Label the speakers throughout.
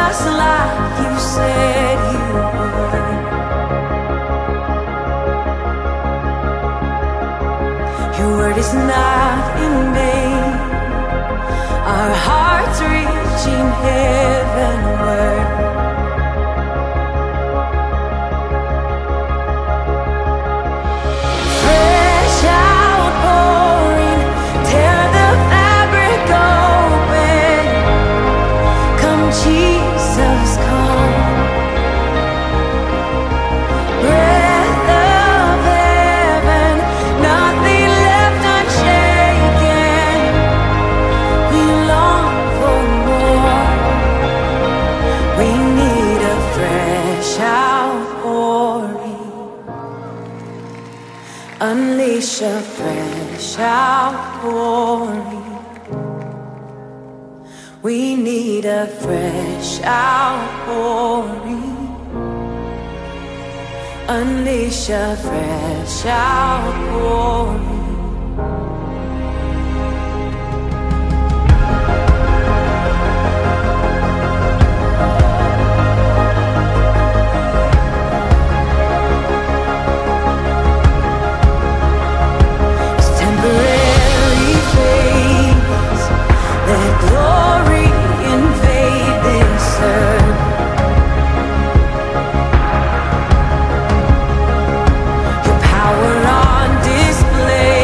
Speaker 1: just like you said you would. Your word is not in vain. Our hearts reaching heavenward. Fresh outpouring, tear the fabric open. Come, Jesus, come. Breath of heaven, nothing left unshaken. We long for more. We need a fresh outpouring. Unleash a fresh outpouring. We need a fresh outpouring. Unleash a fresh outpouring. It's temporary phase. Let glory invade this earth. Your power on display.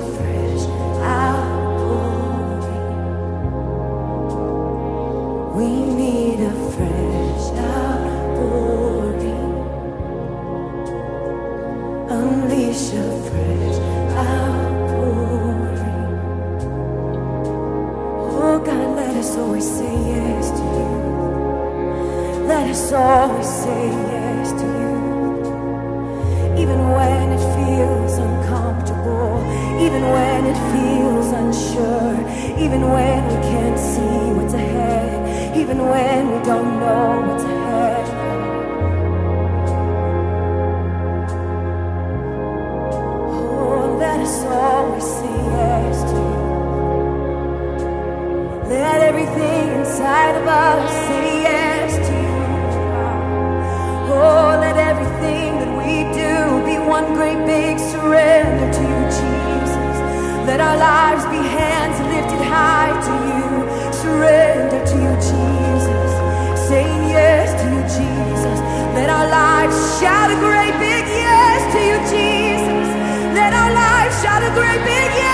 Speaker 1: fresh outpouring. We need a fresh outpouring. Unleash a fresh outpouring. Oh God, let us always say yes to you. Let us always say yes to you. Even when it feels uncomfortable, even when it feels unsure, even when we can't see what's ahead, even when we don't know what's ahead. Oh, let us always say yes to you. Let everything inside of us say yes to you. Oh, let everything that we do be one great big surrender to you, Jesus. Let our lives be hands lifted high to you. Surrender to you, Jesus. Saying yes to you, Jesus. Let our lives shout a great big yes to you, Jesus. Let our lives shout a great big yes.